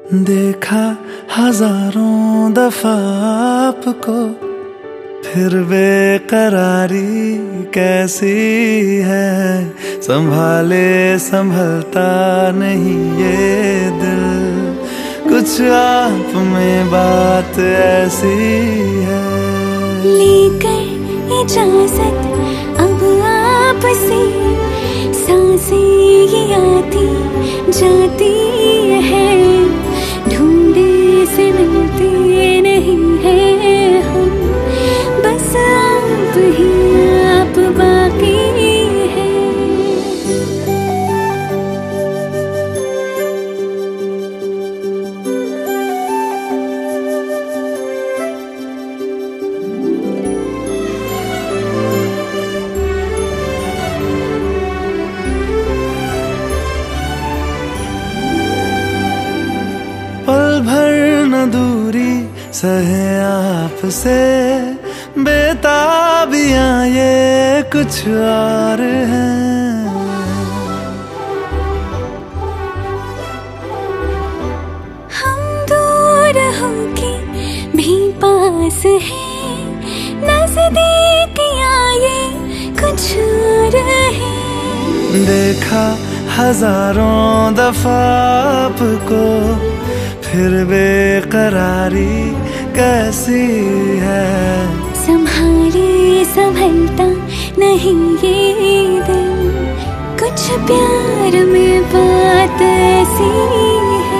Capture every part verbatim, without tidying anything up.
देखा हजारों दफा आपको, फिर बेकरारी कैसी है। संभाले संभलता नहीं ये दिल, कुछ आप में बात ऐसी है। लेकर इजाजत अब आपसे, सांसें ये आती जाती है। ढूंढे से मिलते नहीं है हम, बस आप ही आप बाकी है। पल भर न दूरी सहे आपसे, बेताबियां ये कुछ और हैं। हम दूर होके भी पास हैं, नजदीकियां ये कुछ और हैं। देखा हजारों दफा आपको, फिर बेकरारी कैसी है। संभाले संभलता नहीं ये दिल, कुछ प्यार में बात ऐसी है।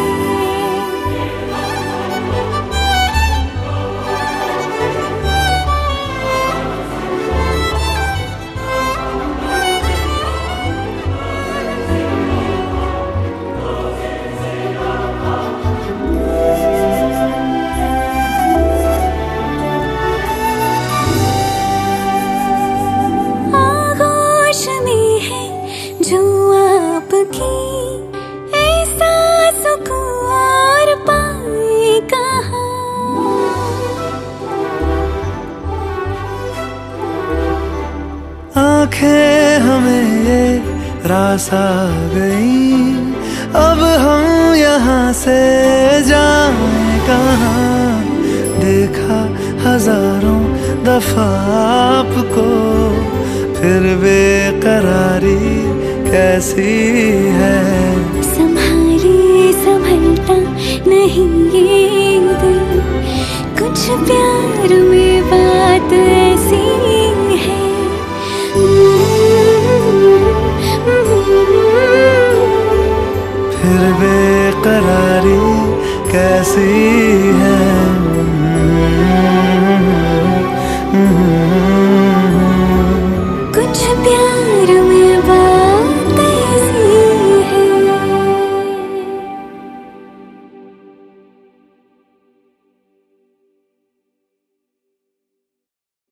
जो आपकी ऐसा सुकून और पाए कहाँ। आंखें हमें ये रास आ गई, अब हम यहाँ से जाएं कहाँ। देखा हजारों दफा आपको, फिर बेकरारी कैसी है। संभाले संभलता नहीं ये दिल, कुछ प्यार में बात ऐसी है। फिर बेकरारी कैसी है।